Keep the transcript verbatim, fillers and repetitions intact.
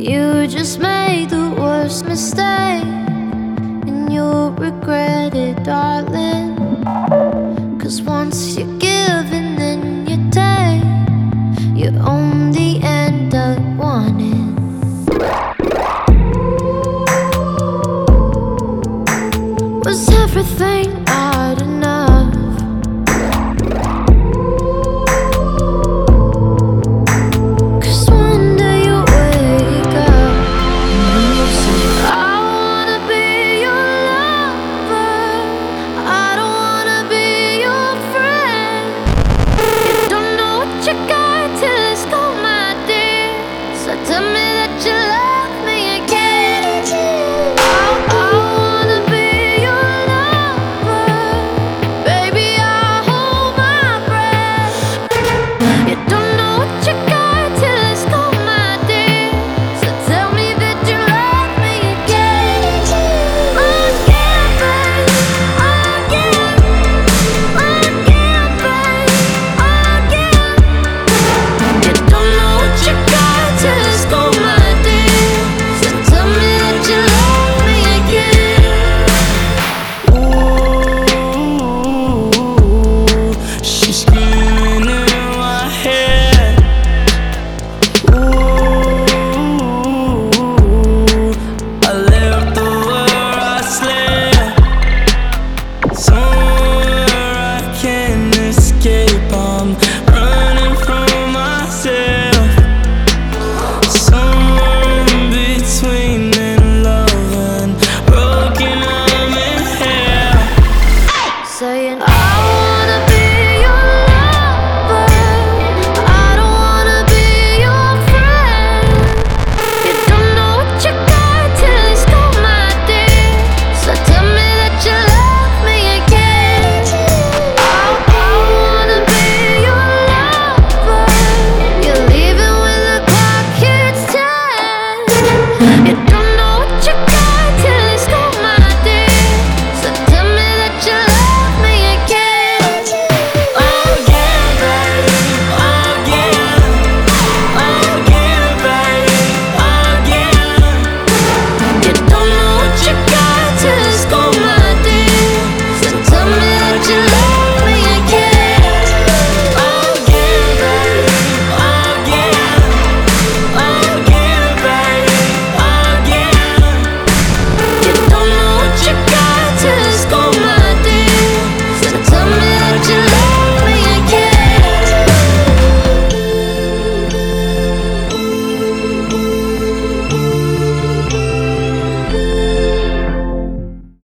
You just made the worst mistake, and you'll regret it, darling. Cause once you give and then you take, you only end up wanting. Was everything not enough? Cause one day you wake up and you say, I wanna be your lover, I don't wanna be your friend. You don't know what you got till it's gone, my dear. So tell me that you love me again. I, I wanna be your lover, baby, I hold my breath. You don't know what you got till it's gone, my dear. So tell me that you love me again. Again, babe, again, again, babe, again. You don't know what you got till it's gone, my dear. So tell me that you love me again. Ooh, she's screaming in my head. Ooh, I left over, I slept somewhere I can't escape. I'm running from myself, somewhere in between in love and broken. I'm in hell. Saying I